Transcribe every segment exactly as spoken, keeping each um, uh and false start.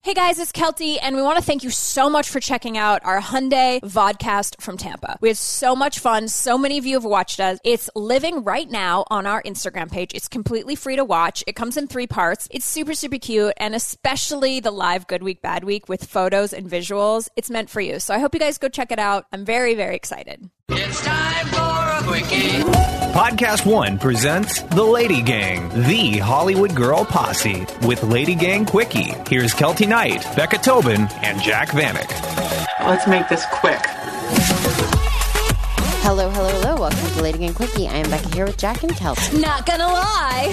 Hey guys, it's Kelty, and we want to thank you so much for checking out our Hyundai Vodcast from Tampa. We had so much fun. So many of you have watched us. It's living right now on our Instagram page. It's completely free to watch. It comes in three parts. It's super, super cute, and especially the live Good Week, Bad Week with photos and visuals. It's meant for you. So I hope you guys go check it out. I'm very, very excited. It's time for a quickie. Podcast One presents The Lady Gang, the Hollywood Girl Posse, with Lady Gang Quickie. Here's Kelty Knight, Becca Tobin, and Jack Vanek. Let's make this quick. Hello, hello, hello. Welcome to Lady Gang Quickie. I am Becca here with Jack and Kelty. Not gonna lie.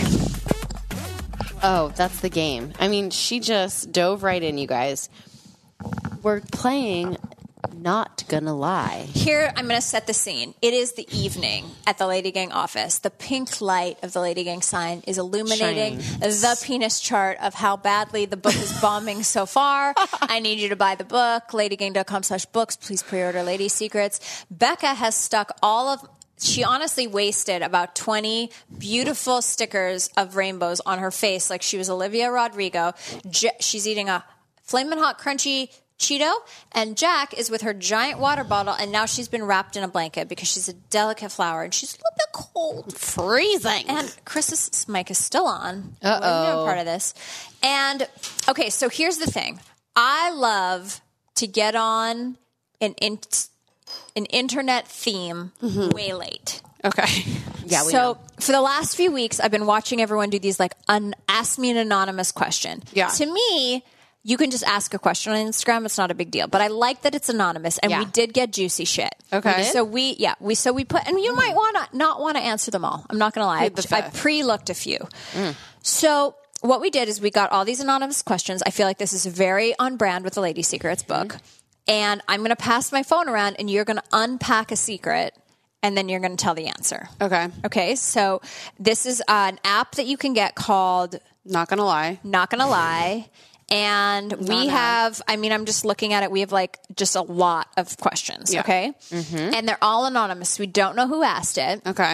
Oh, that's the game. I mean, she just dove right in, you guys. We're playing Not Gonna Lie. Here, I'm going to set the scene. It is the evening at the Lady Gang office. The pink light of the Lady Gang sign is illuminating Shines. the penis chart of how badly the book is bombing so far. I need you to buy the book. ladygang.com slash books. Please pre-order Lady Secrets. Becca has stuck all of... She honestly wasted about twenty beautiful stickers of rainbows on her face like she was Olivia Rodrigo. J- she's eating a Flamin' Hot Crunchy Cheeto, and Jack is with her giant water bottle, and now she's been wrapped in a blanket because she's a delicate flower and she's a little bit cold. Freezing. And Chris's mic is still on. Uh-oh. We're part of this. And, okay, so here's the thing. I love to get on an, in, an internet theme Mm-hmm. way late. Okay. Yeah, we so know. for the last few weeks, I've been watching everyone do these, like, un- ask me an anonymous question. Yeah. To me... You can just ask a question on Instagram. It's not a big deal. But I like that it's anonymous. And Yeah. we did get juicy shit. Okay. So we, yeah, we, so we put, and you might want to not want to answer them all. I'm not going to lie. Plead the I, I fifth. pre-looked a few. Mm. So what we did is we got all these anonymous questions. I feel like this is very on brand with the Lady Secrets book. Mm. And I'm going to pass my phone around and you're going to unpack a secret. And then you're going to tell the answer. Okay. Okay. So this is uh, an app that you can get called Not gonna lie. Not Gonna Lie. And we Not have, I mean, I'm just looking at it. We have like just a lot of questions. Yeah. Okay. Mm-hmm. And they're all anonymous. We don't know who asked it. Okay.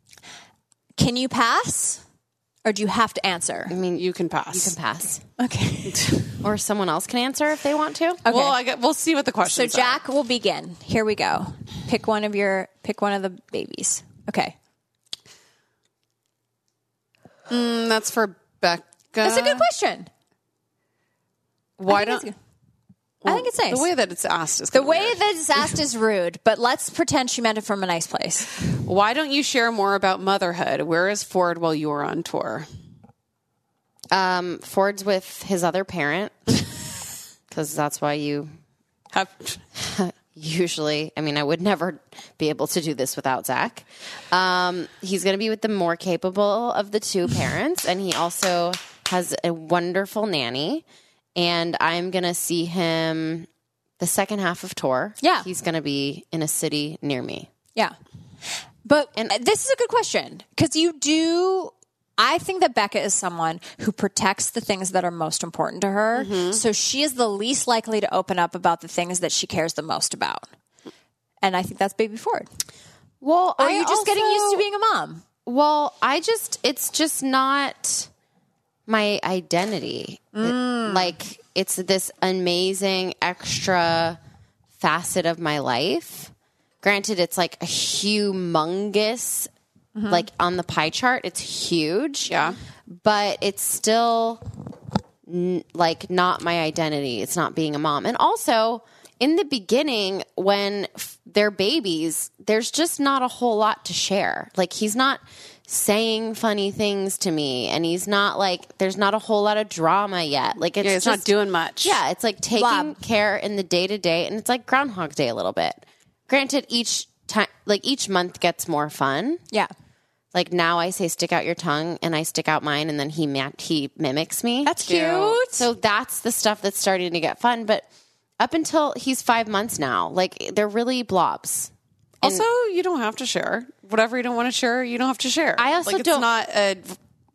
Can you pass or do you have to answer? I mean, You can pass. you can pass. Okay. Or someone else can answer if they want to. Okay. Well, I get, we'll see what the So questions Jack will begin. Here we go. Pick one of your, pick one of the babies. Okay. are. Mm, that's for Becca. That's a good question. Why I think don't... it's good. I think it's nice. The way that it's asked is The kinda way weird. that it's asked is rude, but let's pretend she meant it from a nice place. Why don't you share more about motherhood? Where is Ford while you were on tour? Um, Ford's with his other parent. Because that's why you Have... usually, I mean, I would never be able to do this without Zach. Um, he's going to be with the more capable of the two parents, and he also has a wonderful nanny. And I'm going to see him the second half of tour. Yeah. He's going to be in a city near me. Yeah. But and this is a good question because you do. I think that Becca is someone who protects the things that are most important to her. Mm-hmm. So she is the least likely to open up about the things that she cares the most about. And I think that's Baby Ford. Well, Or are I you just also- getting used to being a mom? Well, I just, it's just not my identity. It- like, it's this amazing extra facet of my life. Granted, it's like a humongous, like on the pie chart, it's huge. Yeah. But it's still n- like not my identity. It's not being a mom. And also, in the beginning, when f- they're babies, there's just not a whole lot to share. Like, he's not saying funny things to me, and he's not like, there's not a whole lot of drama yet. Like, it's, Yeah, it's just, not doing much. Yeah, it's like taking Blob. care in the day to day, and it's like Groundhog Day a little bit. Granted, each time, like each month gets more fun. Yeah. Like now, I say stick out your tongue, and I stick out mine, and then he ma- he mimics me. That's cute. So that's the stuff that's starting to get fun. But up until he's five months now, like they're really blobs. And Also, you don't have to share. Whatever you don't want to share, you don't have to share. I also like, it's don't- not a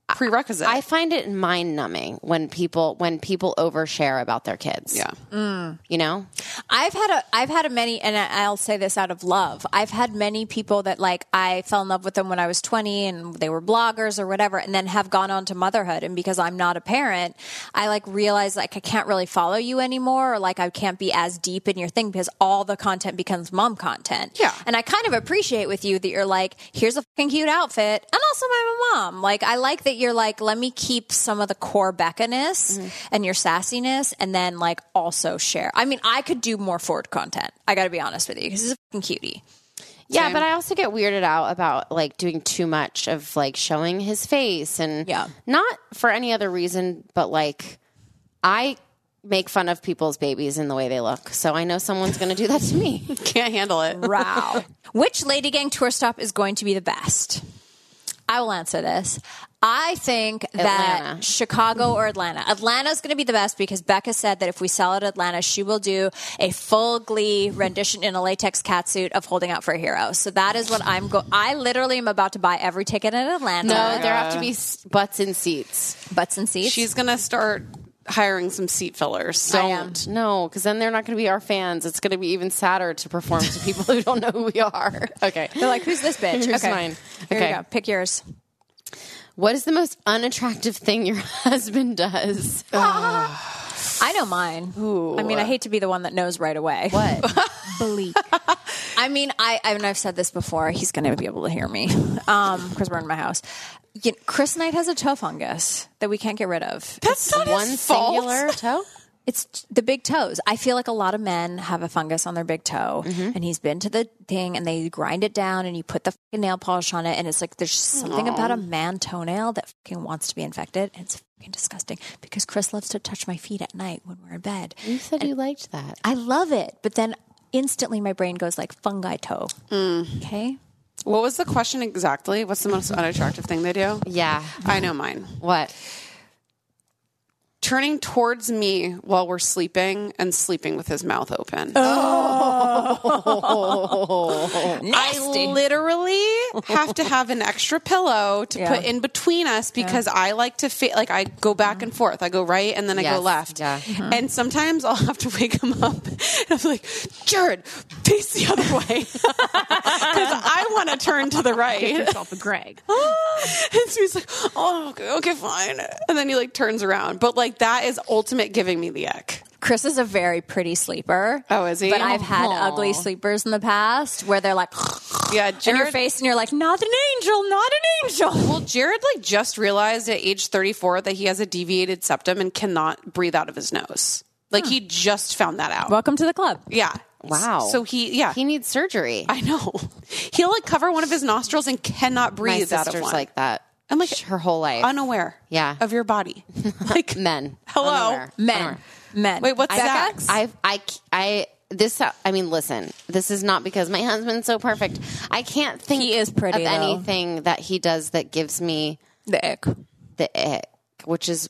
prerequisite. I find it mind numbing when people when people overshare about their kids. yeah. You know? I've had a, I've had a many, and I- I'll say this out of love. I've had many people that like I fell in love with them when I was twenty, and they were bloggers or whatever, and then have gone on to motherhood. And because I'm not a parent, I like realize like I can't really follow you anymore, or like I can't be as deep in your thing because all the content becomes mom content. Yeah. And I kind of appreciate with you that you're like, here's a fucking cute outfit, and also I'm a mom. Like I like that you're like, let me keep some of the core Becca-ness Mm-hmm. and your sassiness, and then like also share. I mean, I could do more Ford content. I got to be honest with you because he's a fucking cutie. Yeah, Same. but I also get weirded out about like doing too much of like showing his face and Yeah. not for any other reason, but like I make fun of people's babies in the way they look. So I know someone's going to do that to me. Can't handle it. Wow. Which Lady Gang tour stop is going to be the best? I will answer this. I think that Atlanta. Chicago or Atlanta. Atlanta's going to be the best because Becca said that if we sell at Atlanta, she will do a full Glee rendition in a latex catsuit of Holding Out for a Hero. So that is what I'm go. I literally am about to buy every ticket in Atlanta. No, there have to be s- butts in seats. Butts and seats. She's going to start hiring some seat fillers. I am. Don't. No, because then they're not going to be our fans. It's going to be even sadder to perform to people who don't know who we are. Okay. They're like, who's this bitch? Here's okay. mine. Here Okay. you go. Pick yours. What is the most unattractive thing your husband does? I know mine. I mean, I hate to be the one that knows right away. What? Bleak. I mean, I, I mean, I've said this before. He's going to be able to hear me um, because we're in my house. You know, Chris Knight has a toe fungus that we can't get rid of. That's not One his fault. singular toe? It's the big toes. I feel like a lot of men have a fungus on their big toe, and he's been to the thing, and they grind it down, and you put the fucking nail polish on it, and it's like there's something about a man toenail that fucking wants to be infected, and it's fucking disgusting. Because Chris loves to touch my feet at night when we're in bed. You said you liked that. I love it, but then instantly my brain goes like fungi toe. Okay. What was the question exactly? What's the most unattractive thing they do? Yeah. I know mine. What? Turning towards me while we're sleeping and sleeping with his mouth open. I literally have to have an extra pillow to Yeah. put in between us because I like to fa- like I go back and forth. I go right and then I Yes. go left. Yeah. And sometimes I'll have to wake him up and I'm like, Jared, face the other way. Because I want to turn to the right. Yourself a Greg. And so he's like, oh, okay, okay, fine. And then he like turns around. But like that is ultimate giving me the ick. Chris is a very pretty sleeper. Oh, is he? But I've had Aw. ugly sleepers in the past where they're like Yeah, in your Jared, face, and you're like, not an angel, not an angel. well, Jared like just realized at age thirty-four that he has a deviated septum and cannot breathe out of his nose. Like he just found that out. Welcome to the club. Yeah. Wow. So he, yeah, He needs surgery. I know. He'll like cover one of his nostrils and cannot My breathe out of sister's one. like that. I'm like her whole life. unaware. Yeah. Of your body. Like Men. Hello? Unaware. Men. Unaware. Men. Wait, what's I, sex? I, I, I, this, I mean, listen, this is not because my husband's so perfect. I can't think He is pretty, of though. anything that he does that gives me The ick. the ick, which is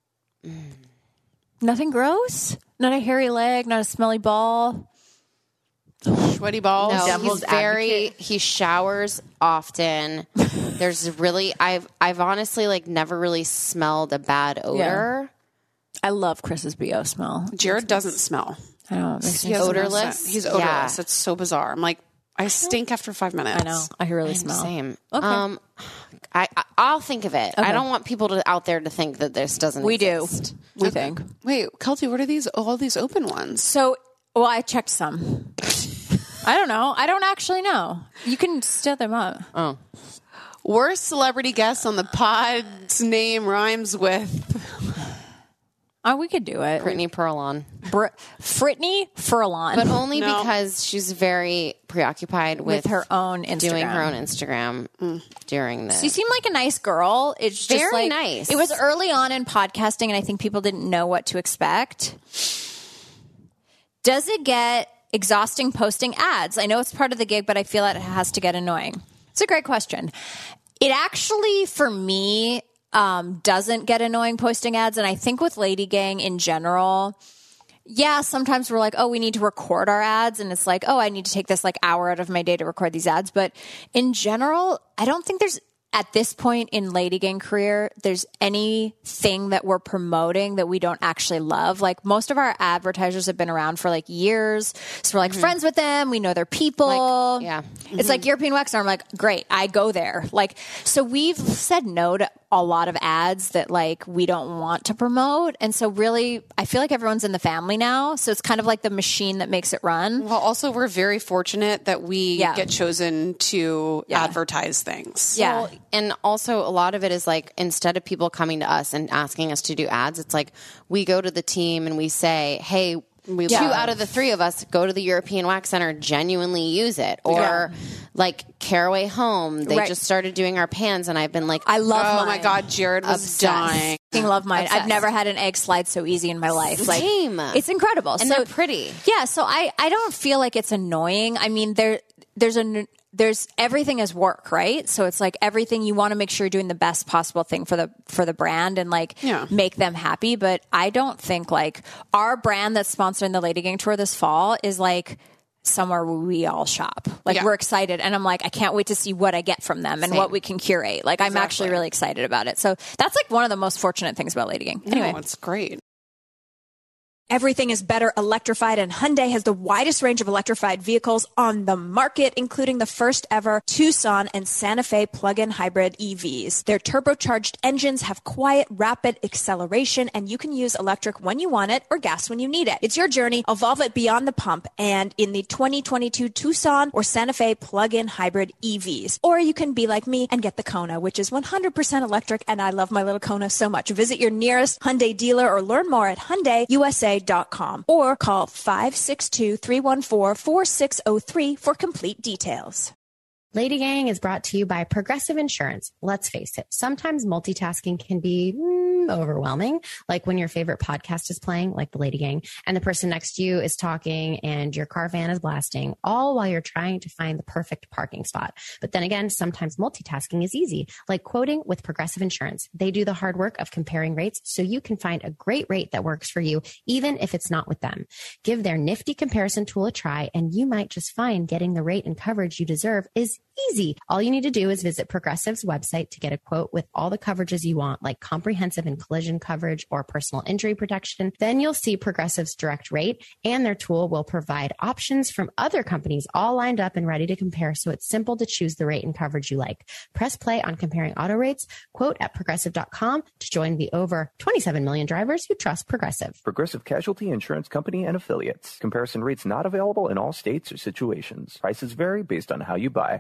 Nothing gross? Not a hairy leg, not a smelly ball. Sweaty balls. no, Devil's he's very, advocate. he showers often. There's really, I've, I've honestly like never really smelled a bad odor. I love Chris's B O smell. Jared doesn't smell. I don't know. He has no Odorless? scent. He's odorless. Yeah. It's so bizarre. I'm like, I stink after five minutes. I know. I really smell. Same. Okay. Um, I, I, I'll think of it. I don't want people to out there to think that this doesn't We do. exist. We think. Wait, Kelty, what are these? All these open ones. So, well, I checked some. I don't know. I don't actually know. You can stir them up. Oh. Worst celebrity guest on the pod's name rhymes with. Oh, we could do it. Brittany Perlon. Br- Brittany Furlan. But only No. because she's very preoccupied with, with her own Instagram. doing her own Instagram during this. You seem like a nice girl. It's just Very like, nice. It was early on in podcasting, and I think people didn't know what to expect. Does it get exhausting posting ads? I know it's part of the gig, but I feel like it has to get annoying. It's a great question. It actually, for me, um, doesn't get annoying posting ads. And I think with Lady Gang in general, yeah, sometimes we're like, oh, we need to record our ads. And it's like, oh, I need to take this like hour out of my day to record these ads. But in general, I don't think there's at this point in Lady Gang career, there's anything that we're promoting that we don't actually love. Like most of our advertisers have been around for like years. So we're like mm-hmm. friends with them. We know their people. Like, yeah. Mm-hmm. It's like European Wax. And I'm like, great, I go there. Like, so we've said no to a lot of ads that like we don't want to promote. And so really, I feel like everyone's in the family now. So it's kind of like the machine that makes it run. Well, also we're very fortunate that we Yeah. get chosen to Yeah. advertise things. Yeah. Well, and also a lot of it is like, instead of people coming to us and asking us to do ads, it's like we go to the team and we say, hey, we two love- out of the three of us go to the European Wax Center, genuinely use it. Or Yeah. like Caraway Home, they Right. just started doing our pans and I've been like, I love Oh mine. my God, Jared was Obsessed. dying. Fucking love mine. Obsessed. I've never had an egg slide so easy in my life. Like, Same. it's incredible. and so they're pretty. Yeah, so I, I don't feel like it's annoying. I mean, there there's a there's everything is work, right? So it's like everything you want to make sure you're doing the best possible thing for the for the brand and like Yeah. make them happy. But I don't think like our brand that's sponsoring the Lady Gang tour this fall is like somewhere where we all shop. Like Yeah. we're excited, and I'm like, I can't wait to see what I get from them and Same. what we can curate. Like I'm actually really excited about it. So that's like one of the most fortunate things about Lady Gang. Anyway. No, it's great. Everything is better electrified, and Hyundai has the widest range of electrified vehicles on the market, including the first ever Tucson and Santa Fe plug-in hybrid E Vs. Their turbocharged engines have quiet, rapid acceleration, and you can use electric when you want it or gas when you need it. It's your journey. Evolve it beyond the pump and in the twenty twenty-two Tucson or Santa Fe plug-in hybrid E Vs. Or you can be like me and get the Kona, which is one hundred percent electric, and I love my little Kona so much. Visit your nearest Hyundai dealer or learn more at Hyundai U S A dot com or call five six two, three one four, four six zero three for complete details. Lady Gang is brought to you by Progressive Insurance. Let's face it, sometimes multitasking can be mm, overwhelming, like when your favorite podcast is playing, like the Lady Gang, and the person next to you is talking and your car van is blasting, all while you're trying to find the perfect parking spot. But then again, sometimes multitasking is easy, like quoting with Progressive Insurance. They do the hard work of comparing rates so you can find a great rate that works for you, even if it's not with them. Give their nifty comparison tool a try, and you might just find getting the rate and coverage you deserve is easy. All you need to do is visit Progressive's website to get a quote with all the coverages you want, like comprehensive and collision coverage or personal injury protection. Then you'll see Progressive's direct rate, and their tool will provide options from other companies all lined up and ready to compare, so it's simple to choose the rate and coverage you like. Press play on comparing auto rates, quote at progressive dot com to join the over twenty-seven million drivers who trust Progressive. Progressive Casualty Insurance Company and Affiliates. Comparison rates not available in all states or situations. Prices vary based on how you buy.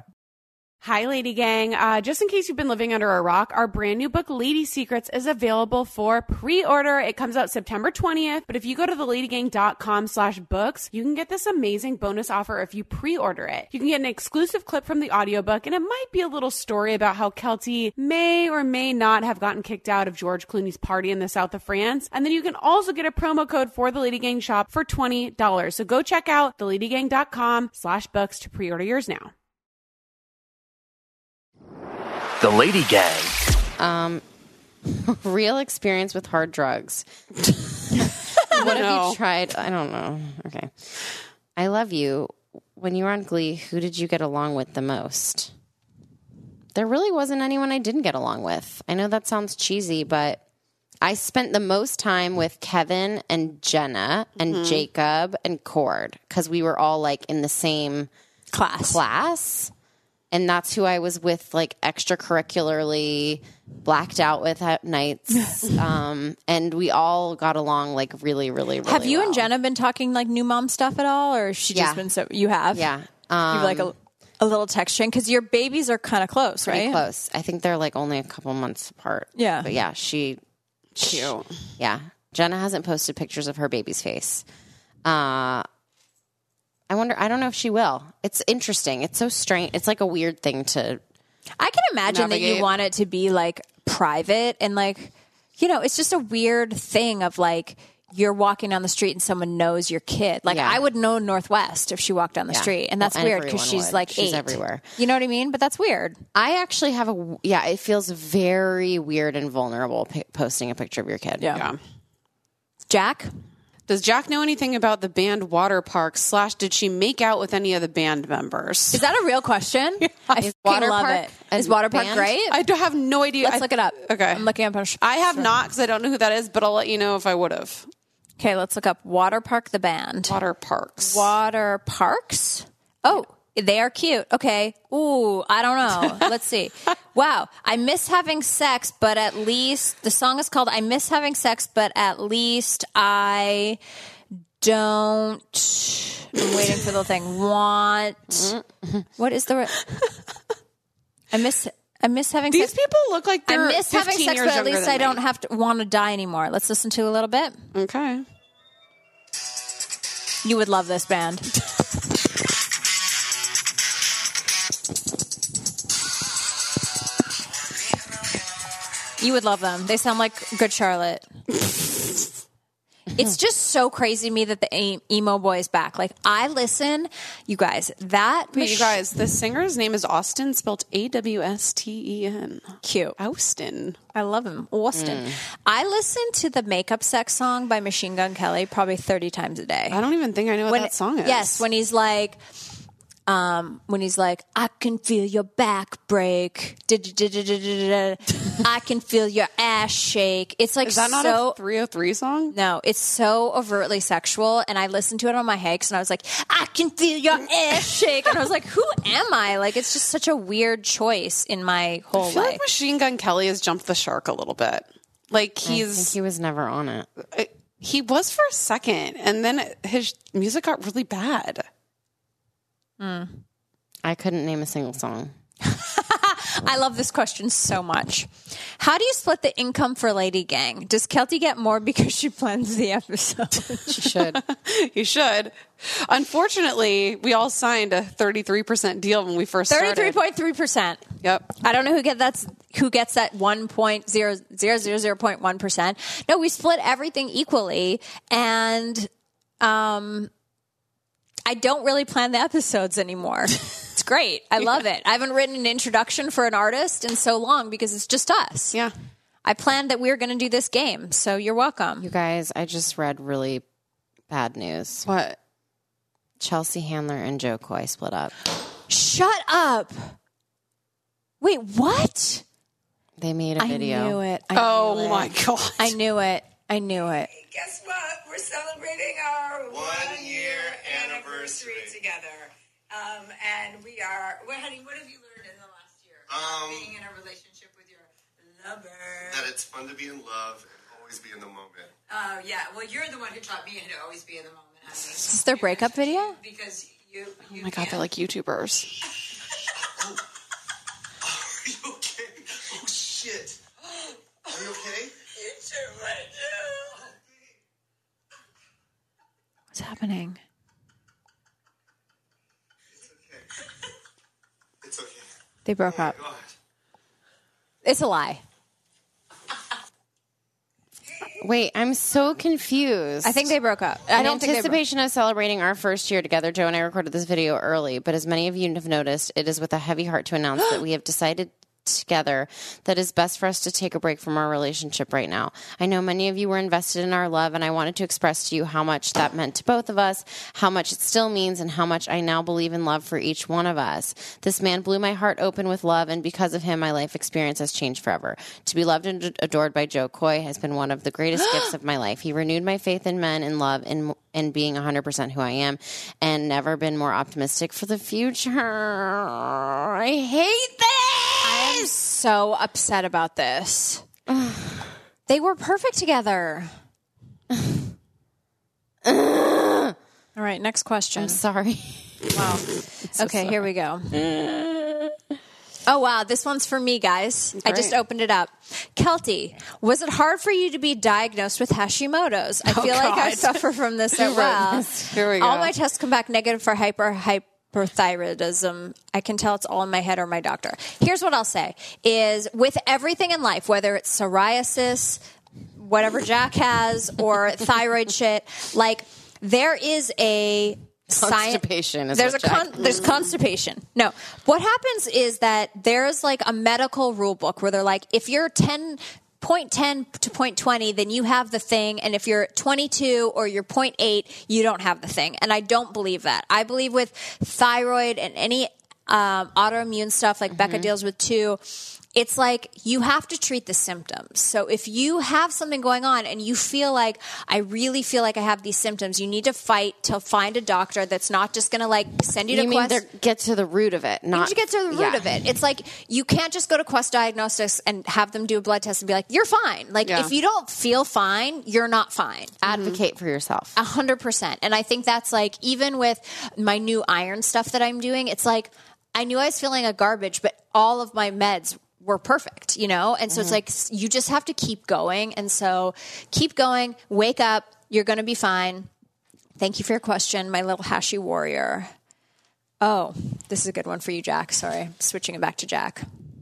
Hi, Lady Gang. Uh, just in case you've been living under a rock, our brand new book, Lady Secrets, is available for pre-order. It comes out September twentieth, but if you go to theladygang.com slash books, you can get this amazing bonus offer if you pre-order it. You can get an exclusive clip from the audiobook, and it might be a little story about how Kelty may or may not have gotten kicked out of George Clooney's party in the south of France. And then you can also get a promo code for the Lady Gang shop for twenty dollars. So go check out theladygang.com slash books to pre-order yours now. The Lady Gang. Um, real experience with hard drugs. What have you tried? I don't know. Okay. I love you. When you were on Glee, who did you get along with the most? There really wasn't anyone I didn't get along with. I know that sounds cheesy, but I spent the most time with Kevin and Jenna and mm-hmm. Jacob and Cord because we were all like in the same class. class. And that's who I was with, like, extracurricularly, blacked out with at nights. um, and we all got along, like, really, really, really Have you well. and Jenna been talking, like, new mom stuff at all? Or has she Yeah. just been so... You have? Yeah. Um, You've, like, a, a little text chain? Because your babies are kind of close, pretty right? close. I think they're, like, only a couple months apart. Yeah. But, yeah, she... Cute. Yeah. Jenna hasn't posted pictures of her baby's face. Uh... I wonder, I don't know if she will. It's interesting. It's so strange. It's like a weird thing to I can imagine navigate. that you want it to be like private and like, you know, it's just a weird thing of like, you're walking down the street and someone knows your kid. Like Yeah. I would know Northwest if she walked down the Yeah. street. And that's Well, weird because everyone she's would. like She's eight. everywhere. You know what I mean? But that's weird. I actually have a, yeah, it feels very weird and vulnerable p- posting a picture of your kid. Yeah. Yeah. Jack? Does Jack know anything about the band Water Park? Slash, did she make out with any of the band members? Is that a real question? I fucking Water love Park it. a Is Water Park band? great? I do have no idea. Let's I- look it up. Okay. I'm looking up. On sh- I have not because I don't know who that is, but I'll let you know if I would have. Okay, let's look up Water Park, the band. Water Parks. Water Parks? Oh, they are cute. Okay. Ooh, I don't know. Let's see. Wow. I miss having sex, but at least the song is called I Miss Having Sex, but at least I don't. I'm waiting for the thing. Want. What is the. Re- I miss. I miss having These sex. people look like they're I miss having fifteen sex, years but at younger least than I don't me. have to want to die anymore. Let's listen to a little bit. Okay. You would love this band. You would love them. They sound like Good Charlotte. It's just so crazy to me that the e- emo boy is back. Like, I listen, you guys, that Wait, you mach- guys, the singer's name is Austin, spelled A W S T E N. cute. Austin. I love him. Austin. I listen to the Makeup Sex song by Machine Gun Kelly probably thirty times a day. I don't even think I know what When- that song is. Yes, when he's like, um, when he's like, I can feel your back break. I can feel your ass shake. It's like Is that not so. a three oh three song? No, it's so overtly sexual, and I listened to it on my hikes, and I was like, I can feel your ass shake, and I was like, who am I? Like, it's just such a weird choice in my whole I feel life. like Machine Gun Kelly has jumped the shark a little bit. Like, I think he's... he was never on it. He was for a second, and then his music got really bad. I couldn't name a single song. I love this question so much. How do you split the income for Lady Gang? Does Kelty get more because she plans the episode? She should. You should. Unfortunately, we all signed a thirty-three percent deal when we first started. Thirty-three point three percent. Yep. I don't know who get that's who gets that one point zero zero zero zero point one percent. No, we split everything equally, and um, I don't really plan the episodes anymore. It's great. I love it. I haven't written an introduction for an artist in so long because it's just us. Yeah. I planned that we were going to do this game, so you're welcome. You guys, I just read really bad news. What? Chelsea Handler and Joe Coy split up. Shut up. Wait, what? They made a video. I knew it. I Oh, knew it. my God. I knew it. I knew it. Guess what? We're celebrating our one year anniversary together. Um, and we are, well, honey, what have you learned in the last year? Um, Being in a relationship with your lover. That it's fun to be in love and always be in the moment. Oh, yeah. Well, you're the one who taught me how to always be in the moment, honey. Is this their breakup video? Because you, you Oh, my God, they're like YouTubers. Are you okay? Oh, shit. Are you okay? You too, I do. What's happening? It's okay. It's okay. They broke up. God. It's a lie. Wait, I'm so confused. I think they broke up. I In don't think they broke anticipation of celebrating our first year together, Joe and I recorded this video early, but as many of you have noticed, it is with a heavy heart to announce that we have decided together that it's best for us to take a break from our relationship right now. I know many of you were invested in our love, and I wanted to express to you how much that meant to both of us, how much it still means, and how much I now believe in love for each one of us. This man blew my heart open with love, and because of him, my life experience has changed forever. To be loved and adored by Joe Coy has been one of the greatest gifts of my life. He renewed my faith in men and love and and being one hundred percent who I am, and never been more optimistic for the future. I hate this! I am so upset about this. They were perfect together. All right, next question. I'm sorry. Wow. Okay, here we go. Oh, wow. This one's for me, guys. I just opened it up. Kelty, was it hard for you to be diagnosed with Hashimoto's? I feel like I God. suffer from this Who as wrote well. this? Here we go. All my tests come back negative for hyper hyperthyroidism. I can tell it's all in my head or my doctor. Here's what I'll say is with everything in life, whether it's psoriasis, whatever Jack has, or thyroid shit, like there is a Constipation is there's what a con- Jack- there's constipation. No, what happens is that there's like a medical rule book where they're like, if you're ten point ten to point twenty, then you have the thing. And if you're twenty-two or you're point eight, you don't have the thing. And I don't believe that. I believe with thyroid and any um, autoimmune stuff like mm-hmm. Becca deals with too, it's like you have to treat the symptoms. So if you have something going on and you feel like, I really feel like I have these symptoms, you need to fight to find a doctor that's not just going to like send you, you to mean Quest. Get to the root of it. Not, you need to get to the root yeah. of it. It's like you can't just go to Quest Diagnostics and have them do a blood test and be like, you're fine. Like Yeah. if you don't feel fine, you're not fine. Advocate mm-hmm. for yourself. A hundred percent. And I think that's like, even with my new iron stuff that I'm doing, it's like, I knew I was feeling like garbage, but all of my meds were perfect, you know? And so mm-hmm. it's like, you just have to keep going. And so keep going, wake up, you're going to be fine. Thank you for your question, my little Hashi warrior. Oh, this is a good one for you, Jack. Sorry, switching it back to Jack.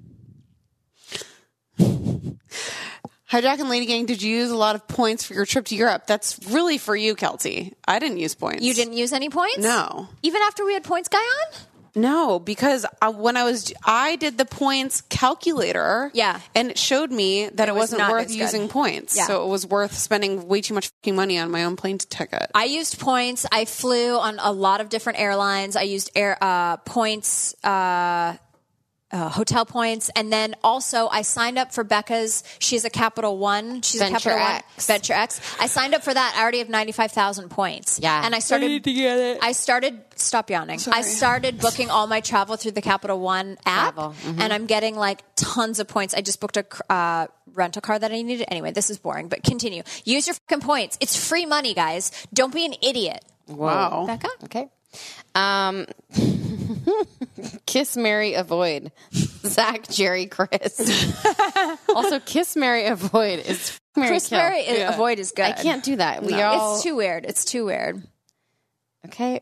Hi, Jack and Lady Gang. Did you use a lot of points for your trip to Europe? That's really for you, Kelty. I didn't use points. You didn't use any points? No. Even after we had Points Guy on? No, because I, when I was, I did the points calculator. Yeah. And it showed me that it, it was wasn't not worth as good. using points. Yeah. So it was worth spending way too much fucking money on my own plane ticket. I used points. I flew on a lot of different airlines. I used air uh, points, uh, uh, hotel points, and then also I signed up for Becca's. She's a Capital One. She's Venture a Capital X. One. Venture X. I signed up for that. I already have ninety-five thousand points. Yeah. And I started. I need to get it. I started. Stop yawning. Sorry. I started booking all my travel through the Capital One app, mm-hmm. and I'm getting like tons of points. I just booked a uh, rental car that I needed. Anyway, this is boring, but continue. Use your fucking points. It's free money, guys. Don't be an idiot. Wow. Becca? Okay. Um, kiss, marry, avoid. Zach, Jerry, Chris. Also, kiss, marry, avoid is marry, Chris kill. Berry is, Yeah. avoid is good. I can't do that. We No. all. It's too weird. It's too weird. Okay.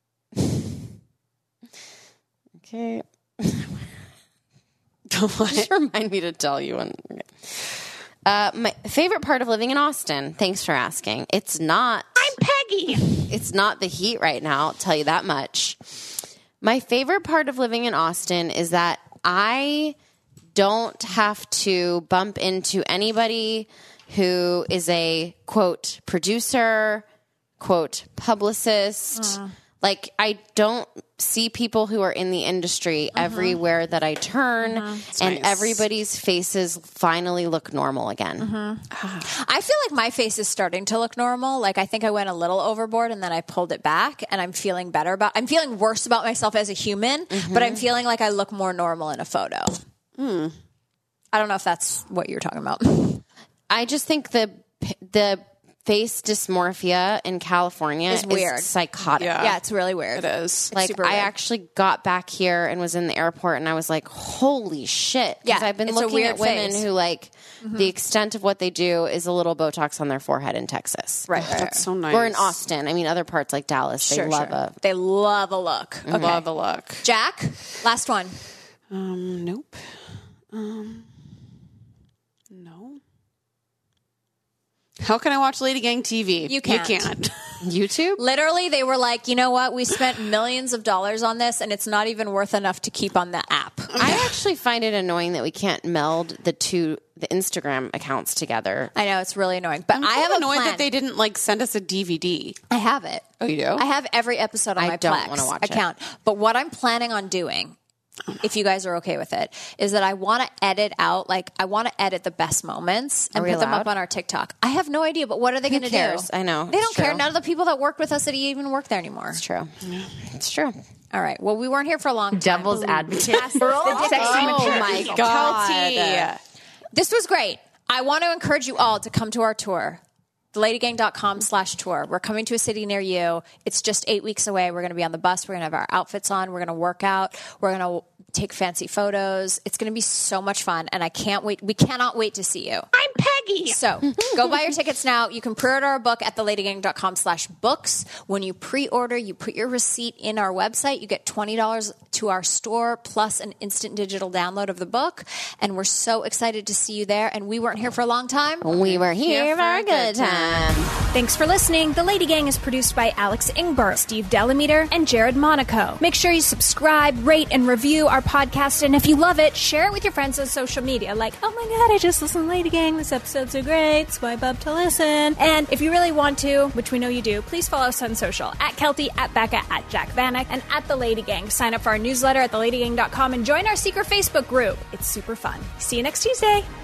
Okay. Just remind me to tell you when. Okay. Uh, my favorite part of living in Austin. Thanks for asking. It's not. I'm Peggy. It's not the heat right now. I'll tell you that much. My favorite part of living in Austin is that I don't have to bump into anybody who is a quote producer, quote publicist. Uh. Like, I don't see people who are in the industry uh-huh. everywhere that I turn, uh-huh. and nice. Everybody's faces finally look normal again. Uh-huh. I feel like my face is starting to look normal. Like, I think I went a little overboard, and then I pulled it back, and I'm feeling better about. I'm feeling worse about myself as a human, mm-hmm. but I'm feeling like I look more normal in a photo. Hmm. I don't know if that's what you're talking about. I just think the the. face dysmorphia in California is weird, is psychotic. Yeah. yeah, it's really weird. It is. It's like super I weird. actually got back here and was in the airport, and I was like, "Holy shit!" Yeah, I've been it's a looking weird at women face. who like mm-hmm. the extent of what they do is a little Botox on their forehead in Texas, right? right That's so nice. Or in Austin. I mean, other parts like Dallas, they sure, love sure. a they love a look. Mm-hmm. Okay. Love a look. Jack, last one. Um, nope. Um, no. How can I watch Lady Gang T V? You can't. You can't. YouTube. Literally, they were like, you know what? We spent millions of dollars on this, and it's not even worth enough to keep on the app. I actually find it annoying that we can't meld the two the Instagram accounts together. I know, it's really annoying, but I'm I have a annoyed plan. that they didn't like send us a D V D. I have it. Oh, you do? I have every episode on I my don't Plex wanna watch it. account. But what I'm planning on doing, if you guys are okay with it, is that I want to edit out, like, I want to edit the best moments and Are we put them allowed? up on our TikTok. I have no idea, but what are they going to do? cares? I know. They It's don't care. true. None of the people that worked with us that even work there anymore. It's true. It's true. All right. Well, we weren't here for a long time. Devil's advocate. Oh my god! Kelty. This was great. I want to encourage you all to come to our tour. theLadyGang.com slash tour. We're coming to a city near you. It's just eight weeks away. We're going to be on the bus. We're going to have our outfits on. We're going to work out. We're going to take fancy photos. It's going to be so much fun, and I can't wait. We cannot wait to see you. I'm Peggy. So go buy your tickets now. You can pre-order our book at theLadyGang.com slash books. When you pre-order, you put your receipt in our website. You get twenty dollars to our store plus an instant digital download of the book, and we're so excited to see you there. And we weren't here for a long time. We were here for a good time. Thanks for listening. The Lady Gang is produced by Alex Ingber, Steve Delameter, and Jared Monaco. Make sure you subscribe, rate, and review our our podcast. And if you love it, share it with your friends on social media. Like, oh my God, I just listened to Lady Gang. This episode's so great. Swipe up to listen. And if you really want to, which we know you do, please follow us on social. At Kelty, at Becca, at Jack Vanek, and at The Lady Gang. Sign up for our newsletter at the lady gang dot com and join our secret Facebook group. It's super fun. See you next Tuesday.